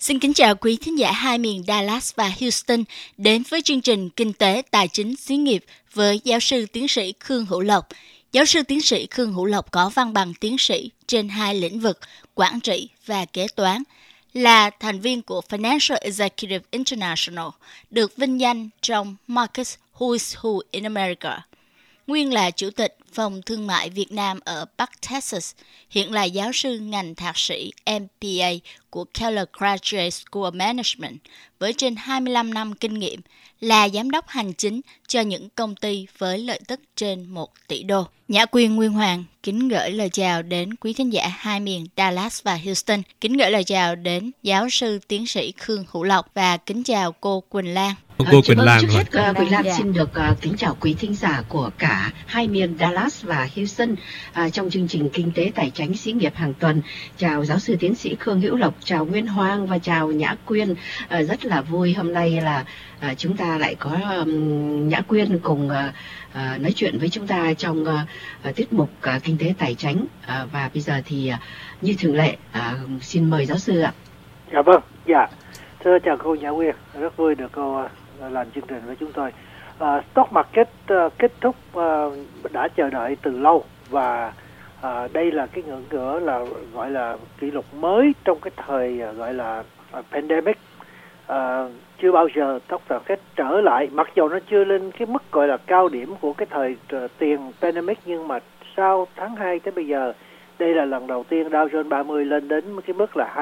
Xin kính chào quý thính giả hai miền Dallas và Houston đến với chương trình Kinh tế Tài chính Xí nghiệp với giáo sư tiến sĩ Khương Hữu Lộc. Giáo sư tiến sĩ Khương Hữu Lộc có văn bằng tiến sĩ trên hai lĩnh vực quản trị và kế toán, là thành viên của Financial Executive International, được vinh danh trong Markets Who is Who in America. Nguyên là Chủ tịch Phòng Thương mại Việt Nam ở Bắc Texas, hiện là giáo sư ngành thạc sĩ MBA của Keller Graduate School of Management với trên 25 năm kinh nghiệm, là giám đốc hành chính cho những công ty với lợi tức trên 1 tỷ đô. Nhã Quyên Nguyên Hoàng kính gửi lời chào đến quý thính giả hai miền Dallas và Houston, kính gửi lời chào đến giáo sư tiến sĩ Khương Hữu Lộc và kính chào cô Quỳnh Lan. Cô Quỳnh Lan. Trước hết, Quỳnh Lan xin được kính chào quý thính giả của cả hai miền Dallas và Houston trong chương trình Kinh tế Tài chính Xí nghiệp hàng tuần. Chào giáo sư tiến sĩ Khương Hữu Lộc, chào Nguyên Hoàng và chào Nhã Quyên. Rất là vui hôm nay là chúng ta lại có Nhã Quyên cùng nói chuyện với chúng ta trong tiết mục Kinh tế Tài chính. Và bây giờ thì như thường lệ, xin mời giáo sư ạ. Dạ vâng, dạ. Thưa chào cô Nhã Quyên, rất vui được cô làm chương trình với chúng tôi. Stock market kết thúc đã chờ đợi từ lâu, và đây là cái ngưỡng cửa là gọi là kỷ lục mới trong cái thời gọi là pandemic. Chưa bao giờ stock market trở lại, mặc dù nó chưa lên cái mức gọi là cao điểm của cái thời tiền pandemic, nhưng mà sau tháng 2 tới bây giờ, đây là lần đầu tiên Dow Jones 30 lên đến cái mức là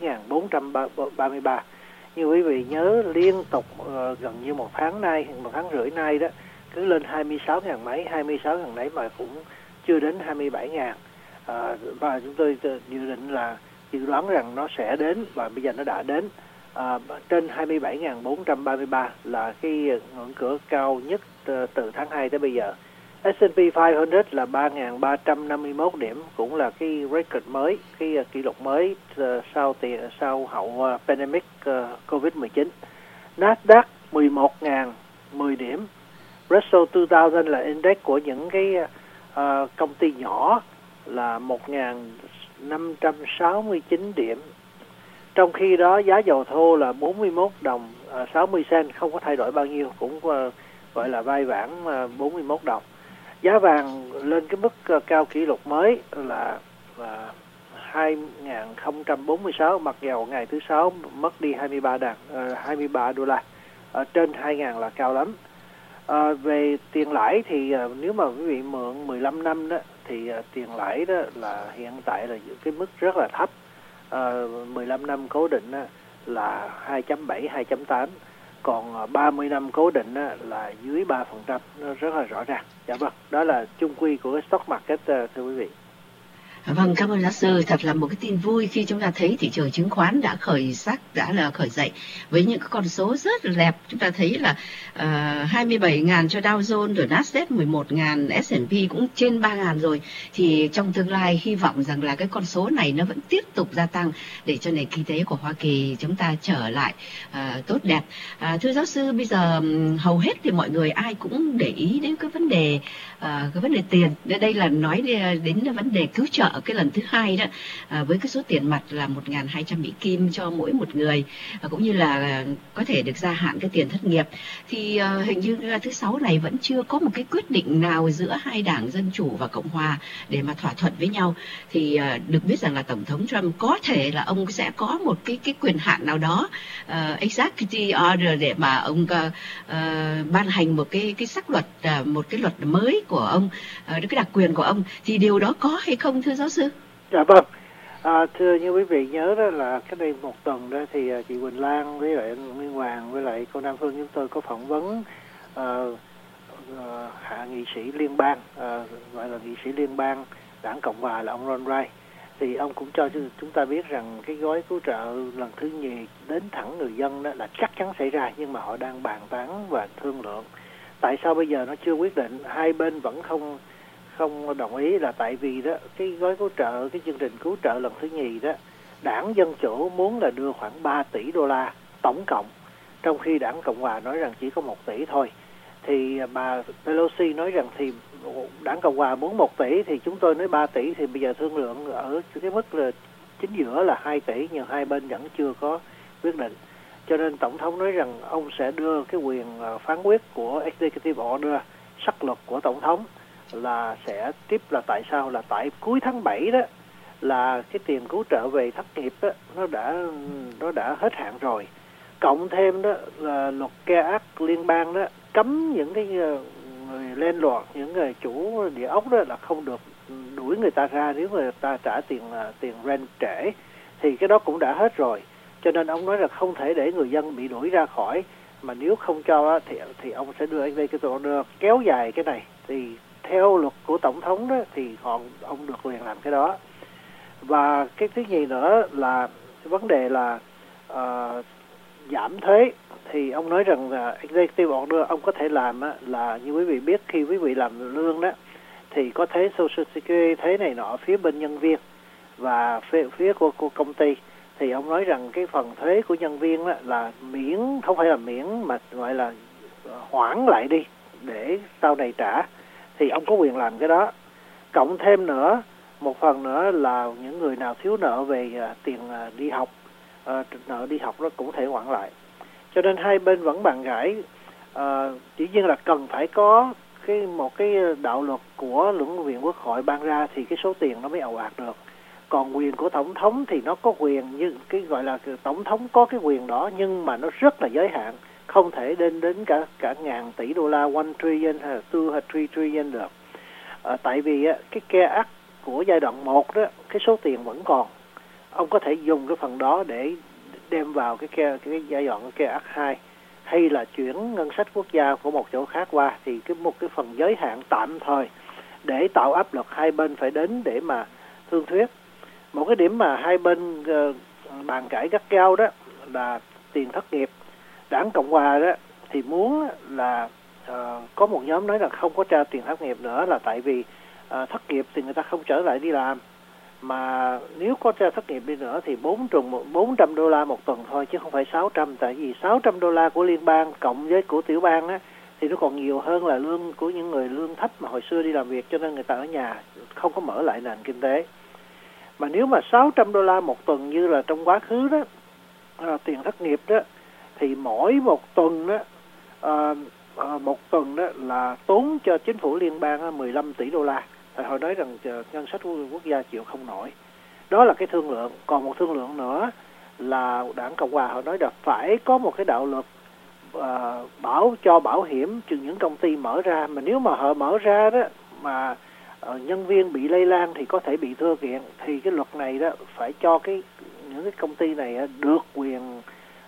27.433. Như quý vị nhớ, liên tục gần như một tháng rưỡi nay đó, cứ lên 26.000 mấy, 26.000 mấy mà cũng chưa đến 27.000. Và chúng tôi dự đoán rằng nó sẽ đến, và bây giờ nó đã đến. Trên 27.433 là cái ngưỡng cửa cao nhất từ tháng 2 tới bây giờ. S&P 500 là 3.351 điểm, cũng là cái record mới, cái kỷ lục mới sau hậu pandemic COVID-19. Nasdaq 11.010 điểm. Russell 2000 là index của những cái công ty nhỏ là 1.569 điểm. Trong khi đó giá dầu thô là 41 đồng 60 cent, không có thay đổi bao nhiêu, cũng gọi là vai vãng 41 đồng. Giá vàng lên cái mức cao kỷ lục mới là 2.046, mặc dầu ngày thứ Sáu mất đi 23 đô la. Trên 2.000 là cao lắm. Về tiền lãi thì nếu mà quý vị mượn 15 năm đó, thì tiền lãi đó là hiện tại là cái mức rất là thấp. 15 năm cố định là 2.7, 2.8. Còn 30 năm cố định là dưới 3%, nó rất là rõ ràng. Dạ vâng, đó là chung quy của cái stock market, thưa quý vị. Vâng, cảm ơn giáo sư. Thật là một cái tin vui khi chúng ta thấy thị trường chứng khoán đã khởi dậy với những cái con số rất là đẹp. Chúng ta thấy là 27.000 cho Dow Jones, rồi Nasdaq 11.000, S&P cũng trên 3.000 rồi. Thì trong tương lai hy vọng rằng là cái con số này nó vẫn tiếp tục gia tăng để cho nền kinh tế của Hoa Kỳ chúng ta trở lại tốt đẹp. Thưa giáo sư, bây giờ hầu hết thì mọi người ai cũng để ý đến cái vấn đề tiền. Đây là nói đến vấn đề cứu trợ cái lần thứ hai đó, với cái số tiền mặt là 1.200 Mỹ Kim cho mỗi một người, cũng như là có thể được gia hạn cái tiền thất nghiệp. Thì hình như là thứ Sáu này vẫn chưa có một cái quyết định nào giữa hai đảng Dân Chủ và Cộng Hòa để mà thỏa thuận với nhau. Thì được biết rằng là Tổng thống Trump có thể là ông sẽ có một cái quyền hạn nào đó, executive order, để mà ông ban hành một cái sắc luật, một cái luật mới của ông, cái đặc quyền của ông. Thì điều đó có hay không, thưa giáo sư? Dạ vâng. Thưa như quý vị nhớ đó, là cái đây một tuần đó thì chị Quỳnh Lan với lại Nguyên Hoàng với lại cô Nam Phương chúng tôi có phỏng vấn hạ nghị sĩ liên bang, gọi là nghị sĩ liên bang đảng Cộng hòa là ông Ron Wright. Thì ông cũng cho chúng ta biết rằng cái gói cứu trợ lần thứ nhì đến thẳng người dân đó là chắc chắn xảy ra, nhưng mà họ đang bàn tán và thương lượng. Tại sao bây giờ nó chưa quyết định, hai bên vẫn không đồng ý, là tại vì đó cái gói cứu trợ, cái chương trình cứu trợ lần thứ nhì đó, đảng Dân Chủ muốn là đưa khoảng 3 tỷ đô la tổng cộng, trong khi đảng Cộng hòa nói rằng chỉ có 1 tỷ thôi. Thì bà Pelosi nói rằng thì đảng Cộng hòa muốn 1 tỷ thì chúng tôi nói 3 tỷ, thì bây giờ thương lượng ở cái mức là chính giữa là 2 tỷ, nhưng hai bên vẫn chưa có quyết định. Cho nên Tổng thống nói rằng ông sẽ đưa cái quyền phán quyết của Executive Order, sắc luật của Tổng thống, là sẽ tiếp là tại sao, là tại cuối tháng 7 đó là cái tiền cứu trợ về thất nghiệp đó, nó đã hết hạn rồi. Cộng thêm đó là luật Care Act liên bang đó cấm những cái người landlord, những người chủ địa ốc đó là không được đuổi người ta ra nếu người ta trả tiền rent trễ, thì cái đó cũng đã hết rồi. Cho nên ông nói là không thể để người dân bị đuổi ra khỏi, mà nếu không cho thì ông sẽ đưa Executive Order kéo dài cái này. Thì theo luật của Tổng thống đó thì ông được quyền làm cái đó. Và cái thứ nhì nữa là vấn đề là giảm thuế. Thì ông nói rằng là Executive Order ông có thể làm là như quý vị biết, khi quý vị làm lương đó thì có thuế Social Security, thuế này nọ phía bên nhân viên và phía của công ty. Thì ông nói rằng cái phần thuế của nhân viên đó là miễn, không phải là miễn mà gọi là hoãn lại đi để sau này trả. Thì ông có quyền làm cái đó. Cộng thêm nữa, một phần nữa là những người nào thiếu nợ về tiền đi học, nợ đi học nó cũng thể hoãn lại. Cho nên hai bên vẫn bàn cãi. Chỉ nhiên là cần phải có một cái đạo luật của Luận viện Quốc hội ban ra thì cái số tiền nó mới ào ạt được. Còn quyền của Tổng thống thì nó có quyền, như cái gọi là Tổng thống có cái quyền đó, nhưng mà nó rất là giới hạn, không thể đến cả ngàn tỷ đô la, 1 trillion hay là 2 hay 3 trillion được. Tại vì cái Care Act của giai đoạn 1 đó, cái số tiền vẫn còn. Ông có thể dùng cái phần đó để đem vào cái giai đoạn Care Act 2, hay là chuyển ngân sách quốc gia của một chỗ khác qua, thì một cái phần giới hạn tạm thời để tạo áp lực hai bên phải đến để mà thương thuyết. Một cái điểm mà hai bên bàn cãi gắt gao đó là tiền thất nghiệp. Đảng Cộng Hòa đó thì muốn là có một nhóm nói là không có trả tiền thất nghiệp nữa, là tại vì thất nghiệp thì người ta không trở lại đi làm, mà nếu có trả thất nghiệp đi nữa thì 400 đô la một tuần thôi chứ không phải 600. Tại vì 600 đô la của liên bang cộng với của tiểu bang á thì nó còn nhiều hơn là lương của những người lương thấp mà hồi xưa đi làm việc, cho nên người ta ở nhà không có mở lại nền kinh tế. Mà nếu mà 600 đô la một tuần như là trong quá khứ đó, tiền thất nghiệp đó, thì mỗi một tuần đó là tốn cho chính phủ liên bang 15 tỷ đô la. Thì họ nói rằng ngân sách quốc gia chịu không nổi. Đó là cái thương lượng. Còn một thương lượng nữa là Đảng Cộng Hòa họ nói là phải có một cái đạo luật bảo hiểm cho những công ty mở ra. Mà nếu mà họ mở ra đó mà nhân viên bị lây lan thì có thể bị thưa kiện, thì cái luật này đó phải cho những cái công ty này được quyền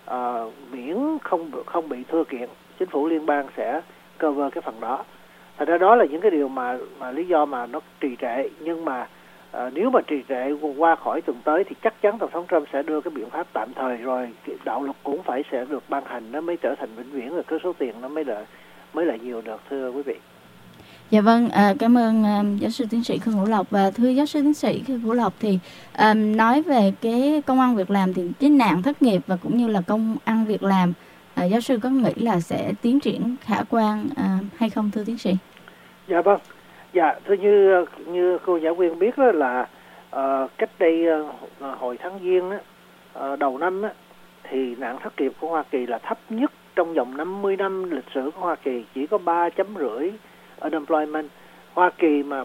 miễn không bị thưa kiện. Chính phủ liên bang sẽ cover cái phần đó. Thật ra đó là những cái điều mà lý do mà nó trì trệ. Nhưng mà nếu mà trì trệ qua khỏi tuần tới thì chắc chắn Tổng thống Trump sẽ đưa cái biện pháp tạm thời, rồi đạo luật cũng sẽ được ban hành, nó mới trở thành vĩnh viễn, rồi cái số tiền nó mới là nhiều được, thưa quý vị. Dạ vâng, cảm ơn giáo sư tiến sĩ Khương Hữu Lộc. Và thưa giáo sư tiến sĩ Khương Hữu Lộc, thì nói về cái công ăn việc làm thì cái nạn thất nghiệp và cũng như là công ăn việc làm, giáo sư có nghĩ là sẽ tiến triển khả quan hay không, thưa tiến sĩ? Dạ vâng. Dạ, thưa như cô giáo viên biết đó là cách đây hồi tháng Giêng đầu năm thì nạn thất nghiệp của Hoa Kỳ là thấp nhất trong vòng 50 năm lịch sử của Hoa Kỳ, chỉ có 3.5 unemployment. Hoa Kỳ mà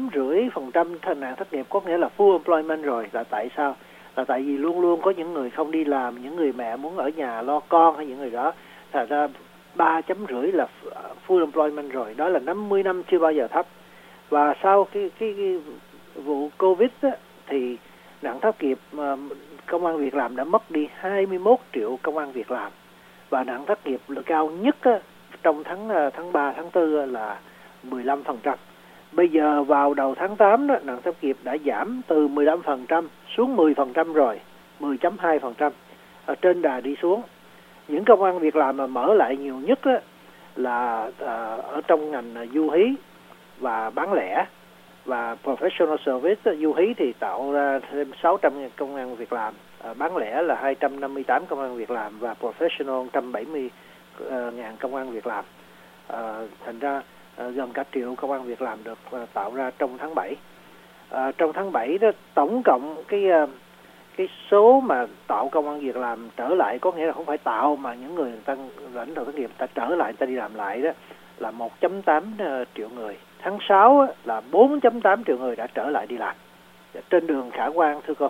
3.5% nạn thất nghiệp có nghĩa là full employment rồi. Là tại sao? Là tại vì luôn luôn có những người không đi làm, những người mẹ muốn ở nhà lo con hay những người đó. Thật ra 3.5 là full employment rồi. Đó là 50 năm chưa bao giờ thấp. Và sau cái vụ Covid thì nạn thất nghiệp, công ăn việc làm đã mất đi 21 triệu công ăn việc làm. Và nạn thất nghiệp cao nhất trong tháng 3, tháng 4 là 15%. Bây giờ vào đầu tháng 8 đó, nạn thất nghiệp đã giảm từ 15% xuống 10% rồi, 10.2%, trên đà đi xuống. Những công ăn việc làm mà mở lại nhiều nhất là ở trong ngành du hí và bán lẻ và professional service. Du hí thì tạo ra thêm 600.000 công ăn việc làm, bán lẻ là 258 công ăn việc làm và professional 170.000 công ăn việc làm. Thành ra gần cả triệu công ăn việc làm được tạo ra trong tháng 7. Trong tháng 7 đó, tổng cộng cái số mà tạo công ăn việc làm trở lại, có nghĩa là không phải tạo mà những người ta lãnh đạo thất nghiệp ta trở lại, ta đi làm lại đó, là 1.8 triệu người. Tháng 6 là 4.8 triệu người đã trở lại đi làm, trên đường khả quan, thưa cô.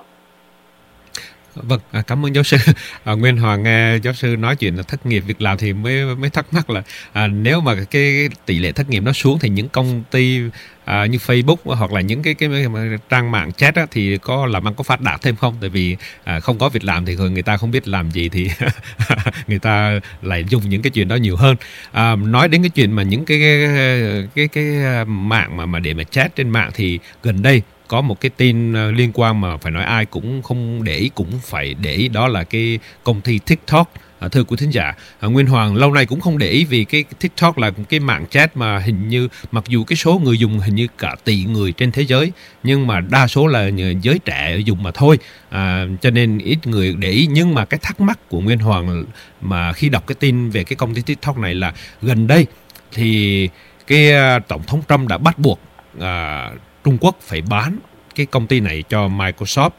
Vâng, cảm ơn giáo sư. Nguyên Hoàng nghe giáo sư nói chuyện là thất nghiệp việc làm thì mới thắc mắc là nếu mà cái tỷ lệ thất nghiệp nó xuống thì những công ty như Facebook hoặc là những cái trang mạng chat á, thì có làm ăn có phát đạt thêm không? Tại vì không có việc làm thì người ta không biết làm gì thì người ta lại dùng những cái chuyện đó nhiều hơn. Nói đến cái chuyện mà những cái mạng mà để mà chat trên mạng thì gần đây có một cái tin liên quan mà phải nói ai cũng không để ý, cũng phải để ý, đó là cái công ty TikTok. Thưa quý thính giả, Nguyên Hoàng lâu nay cũng không để ý vì cái TikTok là cái mạng chat mà hình như mặc dù cái số người dùng hình như cả tỷ người trên thế giới, nhưng mà đa số là giới trẻ dùng mà thôi, cho nên ít người để ý. Nhưng mà cái thắc mắc của Nguyên Hoàng mà khi đọc cái tin về cái công ty TikTok này là gần đây thì cái Tổng thống Trump đã bắt buộc Trung Quốc phải bán cái công ty này cho Microsoft.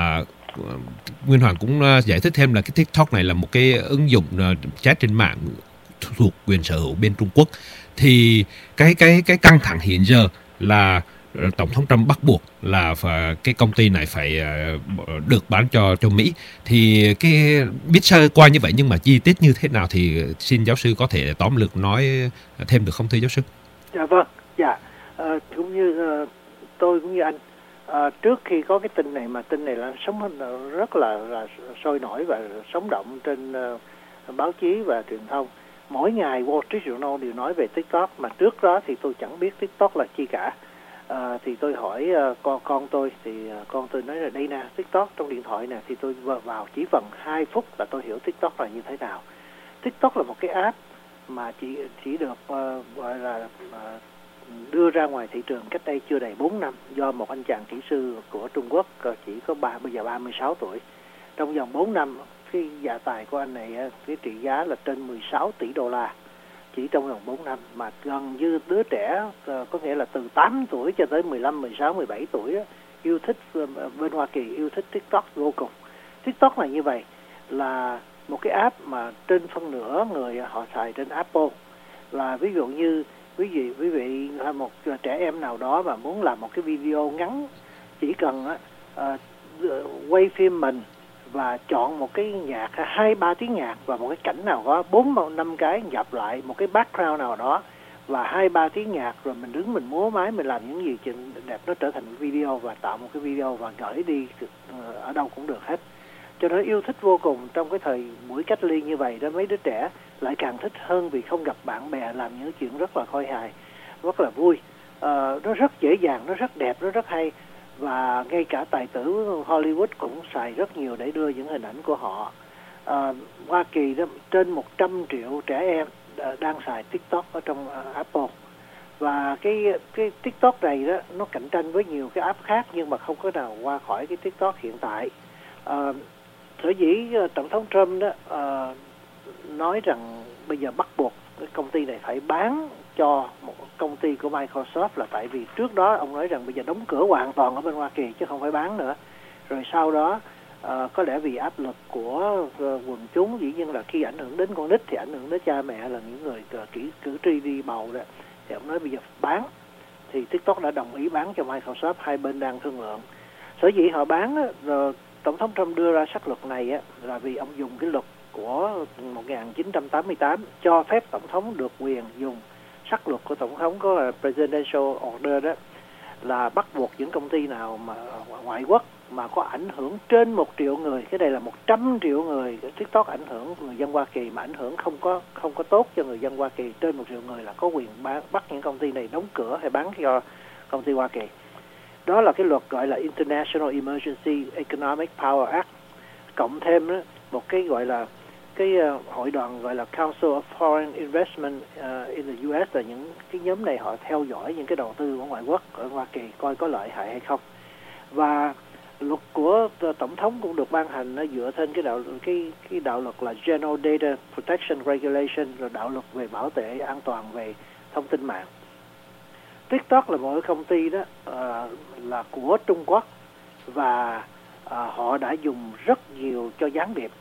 Nguyên Hoàng cũng giải thích thêm là cái TikTok này là một cái ứng dụng chat trên mạng thuộc quyền sở hữu bên Trung Quốc. Thì cái căng thẳng hiện giờ là Tổng thống Trump bắt buộc là cái công ty này phải được bán cho Mỹ. Thì cái biết sơ qua như vậy nhưng mà chi tiết như thế nào thì xin giáo sư có thể tóm lược nói thêm được không thưa giáo sư? Dạ vâng, dạ. Cũng như tôi cũng như anh, trước khi có cái tin này, mà tin này là sống rất là sôi nổi và sống động trên báo chí và truyền thông. Mỗi ngày Wall Street Journal đều nói về TikTok, mà trước đó thì tôi chẳng biết TikTok là chi cả. Thì tôi hỏi con tôi, thì con tôi nói là đây nè, TikTok trong điện thoại nè, thì tôi vào chỉ vần 2 phút là tôi hiểu TikTok là như thế nào. TikTok là một cái app mà chỉ được gọi là đưa ra ngoài thị trường cách đây chưa đầy 4 năm do một anh chàng kỹ sư của Trung Quốc, chỉ có bây giờ 36 tuổi. Trong vòng 4 năm, cái gia tài của anh này, cái trị giá là trên 16 tỷ đô la chỉ trong vòng 4 năm, mà gần như đứa trẻ, có nghĩa là từ 8 tuổi cho tới 15, 16, 17 tuổi yêu thích, bên Hoa Kỳ yêu thích TikTok vô cùng. TikTok là như vậy, là một cái app mà trên phân nửa người họ xài trên Apple. Là ví dụ như quý vị một trẻ em nào đó mà muốn làm một cái video ngắn, chỉ cần quay phim mình và chọn một cái nhạc 2-3 tiếng nhạc và một cái cảnh nào đó 4-5 cái nhập lại một cái background nào đó và 2-3 tiếng nhạc, rồi mình đứng mình múa máy, mình làm những gì chuyện đẹp, nó trở thành video và tạo một cái video và gửi đi ở đâu cũng được hết. Cho nên yêu thích vô cùng. Trong cái thời buổi cách ly như vậy đó, mấy đứa trẻ lại càng thích hơn vì không gặp bạn bè, làm những chuyện rất là khôi hài, rất là vui. Nó rất dễ dàng, nó rất đẹp, nó rất hay. Và ngay cả tài tử Hollywood cũng xài rất nhiều để đưa những hình ảnh của họ. Hoa Kỳ đó, trên 100 triệu trẻ em đang xài TikTok ở trong Apple. Và cái TikTok này đó, nó cạnh tranh với nhiều cái app khác nhưng mà không có nào qua khỏi cái TikTok hiện tại. Sở dĩ Tổng thống Trump đó nói rằng bây giờ bắt buộc cái công ty này phải bán cho một công ty của Microsoft là tại vì trước đó ông nói rằng bây giờ đóng cửa hoàn toàn ở bên Hoa Kỳ chứ không phải bán nữa. Rồi sau đó có lẽ vì áp lực của quần chúng, dĩ nhiên là khi ảnh hưởng đến con nít thì ảnh hưởng đến cha mẹ là những người cử tri đi bầu đó, thì ông nói bây giờ bán. Thì TikTok đã đồng ý bán cho Microsoft, hai bên đang thương lượng. Sở dĩ họ bán rồi Tổng thống Trump đưa ra sắc luật này là vì ông dùng cái luật của 1988 cho phép Tổng thống được quyền dùng sắc luật của Tổng thống, có là Presidential Order đó, là bắt buộc những công ty nào mà ngoại quốc mà có ảnh hưởng trên 1 triệu người, cái đây là 100 triệu người, TikTok ảnh hưởng người dân Hoa Kỳ mà ảnh hưởng không có tốt cho người dân Hoa Kỳ, trên 1 triệu người là có quyền bắt những công ty này đóng cửa hay bán cho công ty Hoa Kỳ. Đó là cái luật gọi là International Emergency Economic Power Act, cộng thêm đó, một cái gọi là cái hội đoàn gọi là Council of Foreign Investment in the US, là những cái nhóm này họ theo dõi những cái đầu tư của ngoại quốc ở Hoa Kỳ coi có lợi hại hay không. Và luật của tổng thống cũng được ban hành nó dựa trên cái đạo luật là General Data Protection Regulation, rồi đạo luật về bảo vệ an toàn về thông tin mạng. TikTok là một công ty đó là của Trung Quốc và họ đã dùng rất nhiều cho gián điệp.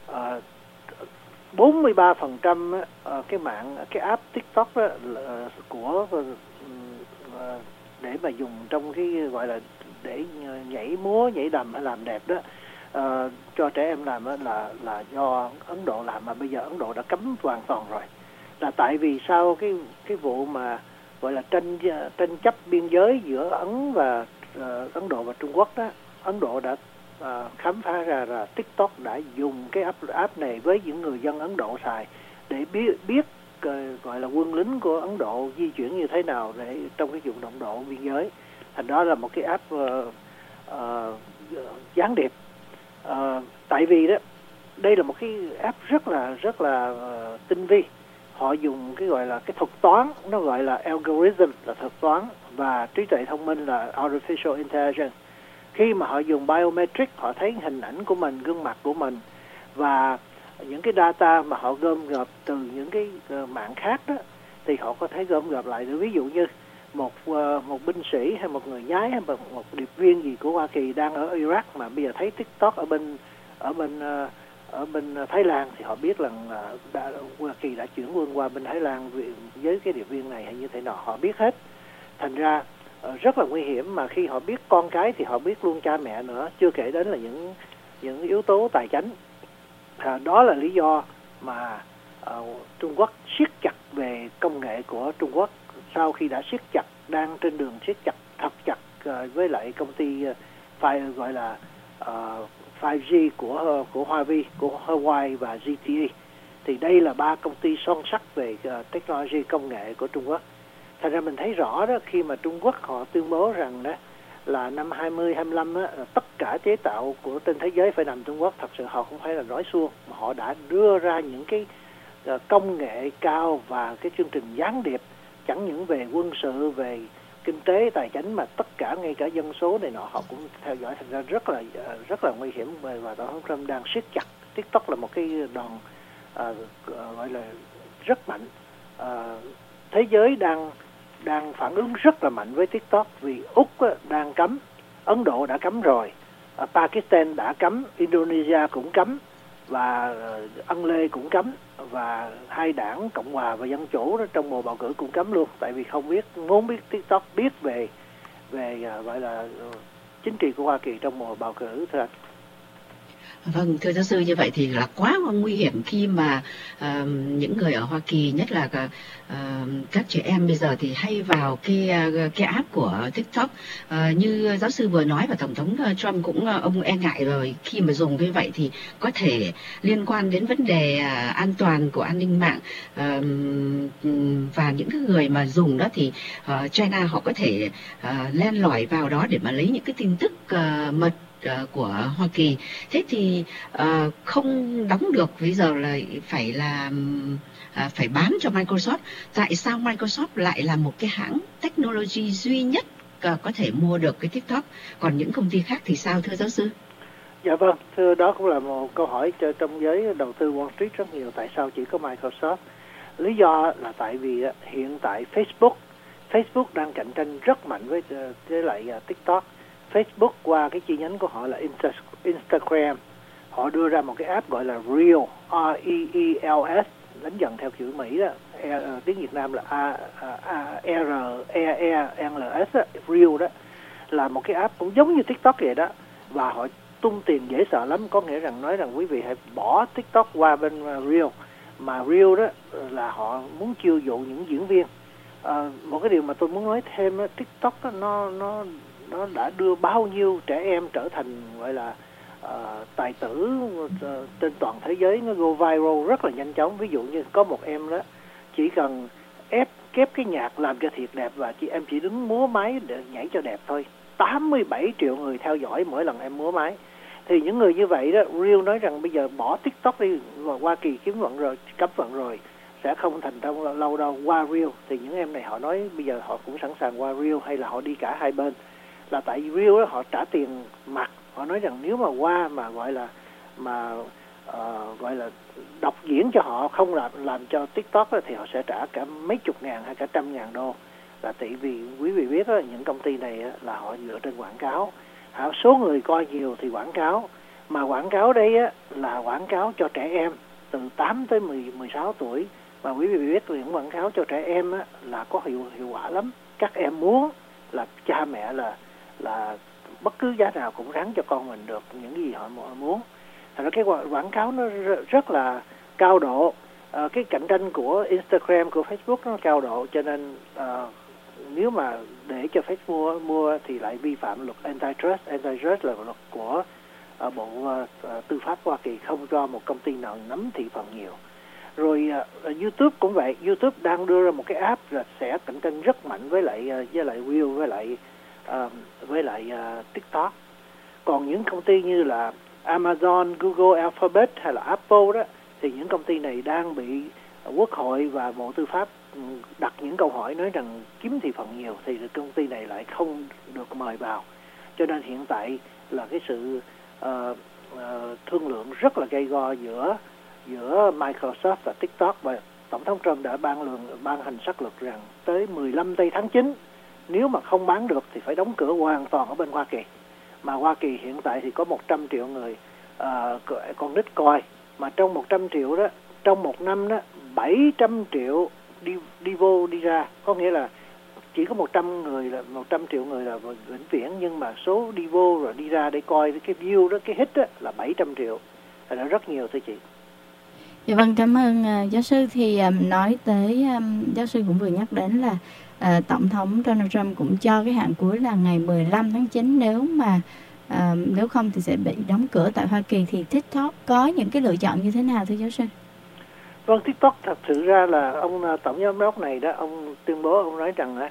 43% cái app TikTok đó, của để mà dùng trong cái gọi là để nhảy múa, nhảy đầm hay làm đẹp đó, cho trẻ em làm đó là do Ấn Độ làm, mà bây giờ Ấn Độ đã cấm hoàn toàn rồi. Là tại vì sau cái vụ mà gọi là tranh chấp biên giới giữa Ấn Độ và Trung Quốc đó, Ấn Độ đã khám phá ra là TikTok đã dùng cái app này với những người dân Ấn Độ xài để biết gọi là quân lính của Ấn Độ di chuyển như thế nào để trong cái vùng động độ biên giới. Thành đó là một cái app gián điệp. Tại vì đó đây là một cái app rất là tinh vi. Họ dùng cái gọi là cái thuật toán, nó gọi là algorithm là thuật toán, và trí tuệ thông minh là artificial intelligence. Khi mà họ dùng biometric, họ thấy hình ảnh của mình, gương mặt của mình, và những cái data mà họ gom gộp từ những cái mạng khác đó, thì họ có thể gom gộp lại. Ví dụ như một binh sĩ hay một người nhái hay một điệp viên gì của Hoa Kỳ đang ở Iraq mà bây giờ thấy TikTok ở bên Thái Lan, thì họ biết rằng Hoa Kỳ đã chuyển quân qua bên Thái Lan với cái điệp viên này hay như thế nào, họ biết hết. Thành ra rất là nguy hiểm, mà khi họ biết con cái thì họ biết luôn cha mẹ nữa, chưa kể đến là những yếu tố tài chánh. Đó là lý do mà Trung Quốc siết chặt về công nghệ của Trung Quốc. Sau khi đã siết chặt, đang trên đường siết chặt thật chặt với lại công ty gọi là 5G của Huawei, của Huawei và ZTE, thì đây là 3 công ty son sắt về technology, công nghệ của Trung Quốc. Thành ra mình thấy rõ đó, khi mà Trung Quốc họ tuyên bố rằng đó là năm 2025 á, tất cả chế tạo của trên thế giới phải nằm Trung Quốc, thật sự họ không phải là nói suông, mà họ đã đưa ra những cái công nghệ cao và cái chương trình gián điệp, chẳng những về quân sự, về kinh tế, tài chính, mà tất cả ngay cả dân số này nọ họ cũng theo dõi. Thành ra rất là nguy hiểm, và Tổng thống Trump đang siết chặt. TikTok là một cái đòn gọi là rất mạnh. Thế giới đang phản ứng rất là mạnh với TikTok, vì Úc đang cấm, Ấn Độ đã cấm rồi, Pakistan đã cấm, Indonesia cũng cấm, và Ân Lê cũng cấm, và hai đảng Cộng hòa và Dân chủ đó trong mùa bầu cử cũng cấm luôn, tại vì muốn biết TikTok biết về gọi là chính trị của Hoa Kỳ trong mùa bầu cử. Thưa anh. Vâng, thưa giáo sư, như vậy thì là quá nguy hiểm khi mà những người ở Hoa Kỳ, nhất là các trẻ em bây giờ thì hay vào cái app của TikTok. Như giáo sư vừa nói, và Tổng thống Trump cũng ông e ngại rồi, khi mà dùng như vậy thì có thể liên quan đến vấn đề an toàn của an ninh mạng, và những người mà dùng đó thì China họ có thể len lỏi vào đó để mà lấy những cái tin tức mật của Hoa Kỳ. Thế thì không đóng được, bây giờ là phải bán cho Microsoft. Tại sao Microsoft lại là một cái hãng technology duy nhất có thể mua được cái TikTok, còn những công ty khác thì sao, thưa giáo sư? Dạ vâng, thưa, đó cũng là một câu hỏi trong giới đầu tư Wall Street rất nhiều. Tại sao chỉ có Microsoft? Lý do là tại vì hiện tại Facebook đang cạnh tranh rất mạnh với lại TikTok. Facebook qua cái chi nhánh của họ là Instagram, họ đưa ra một cái app gọi là Reel, R-E-E-L-S, đánh dần theo kiểu Mỹ đó, tiếng Việt Nam là R-E-E-L-S, Reel đó, là một cái app cũng giống như TikTok vậy đó, và họ tung tiền dễ sợ lắm. Có nghĩa rằng nói rằng quý vị hãy bỏ TikTok qua bên Reel, mà Reel đó là họ muốn chiêu dụ những diễn viên. Một cái điều mà tôi muốn nói thêm đó, TikTok đó, nó đã đưa bao nhiêu trẻ em trở thành gọi là tài tử trên toàn thế giới, nó go viral rất là nhanh chóng. Ví dụ như có một em đó chỉ cần kép cái nhạc làm cho thiệt đẹp, và em chỉ đứng múa máy để nhảy cho đẹp thôi, 87 triệu người theo dõi mỗi lần em múa máy. Thì những người như vậy đó, Reel nói rằng bây giờ bỏ TikTok đi, và Hoa Kỳ cấm vận rồi sẽ không thành công lâu đâu, qua Reel. Thì những em này họ nói bây giờ họ cũng sẵn sàng qua Reel, hay là họ đi cả hai bên. Là tại vì Reel đó họ trả tiền mặt, họ nói rằng nếu mà qua mà gọi là đọc diễn cho họ, không làm cho TikTok đó, thì họ sẽ trả cả mấy chục ngàn hay cả $100,000. Là tại vì quý vị biết đó, những công ty này là họ dựa trên quảng cáo, Số người coi nhiều thì quảng cáo, mà quảng cáo đây á, là quảng cáo cho trẻ em từ 8 tới 16 tuổi. Mà quý vị biết những quảng cáo cho trẻ em á, là có hiệu quả lắm. Các em muốn là cha mẹ là bất cứ giá nào cũng ráng cho con mình được những gì họ muốn. Thật ra cái quảng cáo nó rất là cao độ. Cái cạnh tranh của Instagram, của Facebook nó cao độ, cho nên nếu mà để cho Facebook mua thì lại vi phạm luật antitrust. Antitrust là luật của Bộ Tư pháp Hoa Kỳ, không cho một công ty nào nắm thị phần nhiều. Rồi YouTube cũng vậy. YouTube đang đưa ra một cái app là sẽ cạnh tranh rất mạnh với lại Reel, với lại TikTok. Còn những công ty như là Amazon, Google, Alphabet hay là Apple đó, thì những công ty này đang bị Quốc hội và Bộ Tư pháp đặt những câu hỏi nói rằng kiếm thị phần nhiều, thì công ty này lại không được mời vào. Cho nên hiện tại là cái sự thương lượng rất là gay go giữa Microsoft và TikTok, và Tổng thống Trump đã ban hành sắc luật rằng tới 15 tây tháng 9 nếu mà không bán được thì phải đóng cửa hoàn toàn ở bên Hoa Kỳ. Mà Hoa Kỳ hiện tại thì có 100 triệu người con nít coi, mà trong 100 triệu đó, trong một năm đó 700 triệu đi vô đi ra, có nghĩa là chỉ có 100 triệu người là vĩnh viễn, nhưng mà số đi vô rồi đi ra để coi cái view đó, cái hit đó là 700 triệu, là rất nhiều thưa chị. Dạ vâng, cảm ơn giáo sư. Thì nói tới giáo sư cũng vừa nhắc đến là Tổng thống Donald Trump cũng cho cái hạn cuối là ngày 15 tháng 9, nếu không thì sẽ bị đóng cửa tại Hoa Kỳ. Thì TikTok có những cái lựa chọn như thế nào thưa giáo sư? Vâng, TikTok thật sự ra là ông tổng giám đốc này đó, ông tuyên bố, ông nói rằng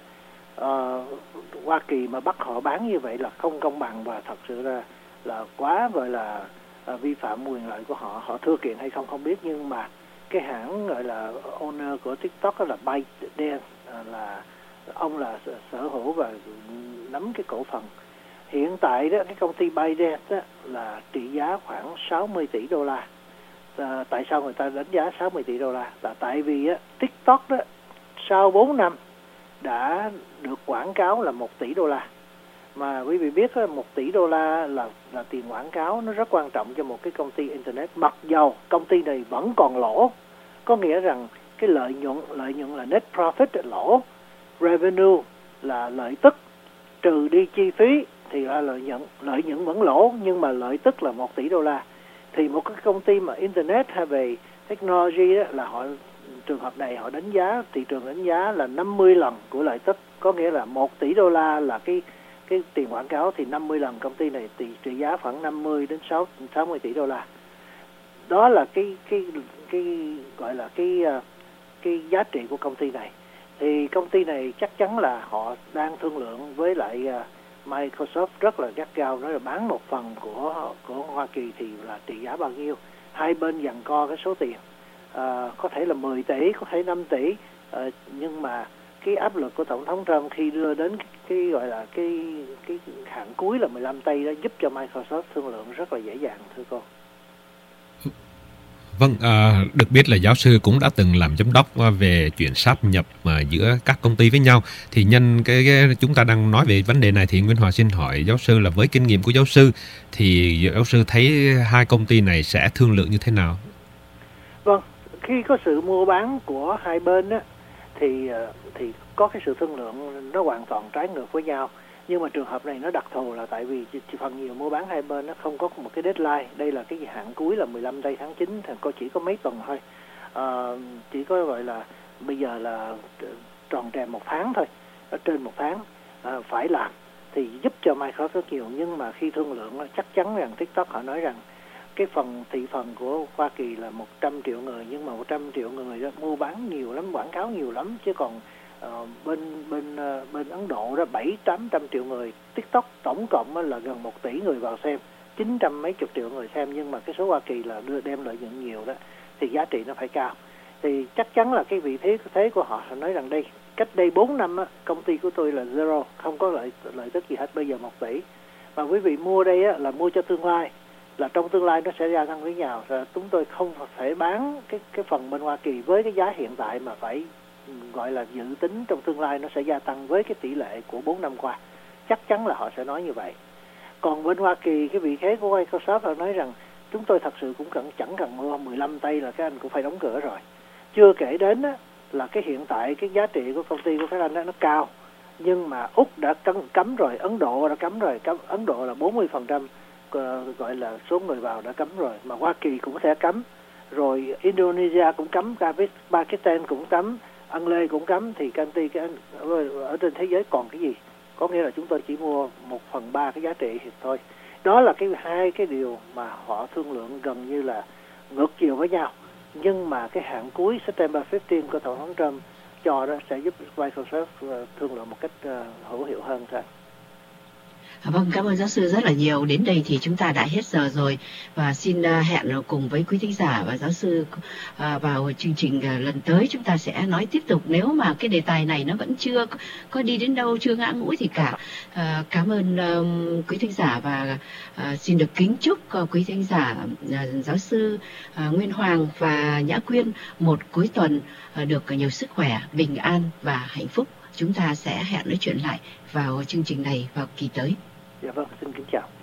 Hoa Kỳ mà bắt họ bán như vậy là không công bằng, và thật sự ra là quá gọi là vi phạm quyền lợi của họ. Họ thưa kiện hay không không biết, nhưng mà cái hãng gọi là owner của TikTok đó là ByteDance, là ông là sở hữu và nắm cái cổ phần. Hiện tại đó cái công ty ByteDance đó là trị giá khoảng 60 tỷ đô la. Tại sao người ta đánh giá 60 tỷ đô la? Là tại vì TikTok đó sau 4 năm đã được quảng cáo là 1 tỷ đô la. Mà quý vị biết 1 tỷ đô la là tiền quảng cáo, nó rất quan trọng cho một cái công ty Internet. Mặc dầu công ty này vẫn còn lỗ, có nghĩa rằng cái lợi nhuận là net profit, lỗ, revenue là lợi tức, trừ đi chi phí thì là lợi nhuận vẫn lỗ, nhưng mà lợi tức là 1 tỷ đô la. Thì một cái công ty mà Internet hay về technology đó, là trường hợp này họ đánh giá, thị trường đánh giá là 50 lần của lợi tức, có nghĩa là 1 tỷ đô la là cái tiền quảng cáo, thì 50 lần công ty này trị giá khoảng 50 đến 60 tỷ đô la. Đó là cái gọi là cái giá trị của công ty này. Thì công ty này chắc chắn là họ đang thương lượng với lại Microsoft rất là gắt gao, nói là bán một phần của Hoa Kỳ thì là trị giá bao nhiêu. Hai bên giằng co cái số tiền, có thể là 10 tỷ, có thể 5 tỷ, nhưng mà cái áp lực của Tổng thống Trump khi đưa đến cái gọi là cái hạn cuối là 15 tây đó giúp cho Microsoft thương lượng rất là dễ dàng thưa cô. Vâng, được biết là giáo sư cũng đã từng làm giám đốc về chuyện sáp nhập giữa các công ty với nhau. Thì nhân cái chúng ta đang nói về vấn đề này thì Nguyễn Hòa xin hỏi giáo sư là với kinh nghiệm của giáo sư thì giáo sư thấy hai công ty này sẽ thương lượng như thế nào? Vâng, khi có sự mua bán của hai bên á, thì có cái sự thương lượng nó hoàn toàn trái ngược với nhau. Nhưng mà trường hợp này nó đặc thù là tại vì phần nhiều mua bán hai bên nó không có một cái deadline. Đây là cái hạn cuối là 15 tây tháng 9, thì chỉ có mấy tuần thôi. Chỉ có gọi là bây giờ là tròn trèm một tháng thôi, ở trên một tháng phải làm thì giúp cho Microsoft rất nhiều. Nhưng mà khi thương lượng chắc chắn rằng TikTok họ nói rằng cái thị phần của Hoa Kỳ là 100 triệu người, nhưng mà 100 triệu người đó mua bán nhiều lắm, quảng cáo nhiều lắm, chứ còn bên Ấn Độ đó 700-800 triệu người. TikTok tổng cộng là gần 1 tỷ người vào xem, 900 mấy chục triệu người xem, nhưng mà cái số Hoa Kỳ là đem lợi nhuận nhiều đó, thì giá trị nó phải cao. Thì chắc chắn là cái vị thế của họ nói rằng cách đây 4 năm công ty của tôi là zero, không có lợi tức gì hết, bây giờ 1 tỷ. Mà quý vị mua đây là mua cho tương lai, là trong tương lai nó sẽ gia tăng với nhau. Rồi chúng tôi không phải bán cái phần bên Hoa Kỳ với cái giá hiện tại, mà phải gọi là dự tính trong tương lai nó sẽ gia tăng với cái tỷ lệ của 4 năm qua. Chắc chắn là họ sẽ nói như vậy. Còn bên Hoa Kỳ, cái vị thế của Microsoft họ nói rằng chúng tôi thật sự cũng chẳng cần mua 15 tay là các anh cũng phải đóng cửa rồi. Chưa kể đến á, là cái hiện tại cái giá trị của công ty của các anh đó, nó cao, nhưng mà Úc đã cấm rồi, Ấn Độ đã cấm rồi, Ấn Độ là 40% gọi là số người vào đã cấm rồi, mà Hoa Kỳ cũng sẽ cấm, rồi Indonesia cũng cấm, Pakistan cũng cấm, Ấn Lê cũng cấm, thì công ty ở trên thế giới còn cái gì? Có nghĩa là chúng tôi chỉ mua 1/3 cái giá trị thì thôi. Đó là hai cái điều mà họ thương lượng gần như là ngược chiều với nhau. Nhưng mà cái hạn cuối September 15 của Tổng thống Trump cho đó sẽ giúp Microsoft thương lượng một cách hữu hiệu hơn thôi. Vâng, cảm ơn giáo sư rất là nhiều. Đến đây thì chúng ta đã hết giờ rồi, và xin hẹn cùng với quý thính giả và giáo sư vào chương trình lần tới chúng ta sẽ nói tiếp tục, nếu mà cái đề tài này nó vẫn chưa có đi đến đâu, chưa ngã ngũi gì cả. Cảm ơn quý thính giả, và xin được kính chúc quý thính giả, giáo sư Nguyên Hoàng và Nhã Quyên một cuối tuần được nhiều sức khỏe, bình an và hạnh phúc. Chúng ta sẽ hẹn nói chuyện lại vào chương trình này vào kỳ tới. Dạ vâng, xin kính chào.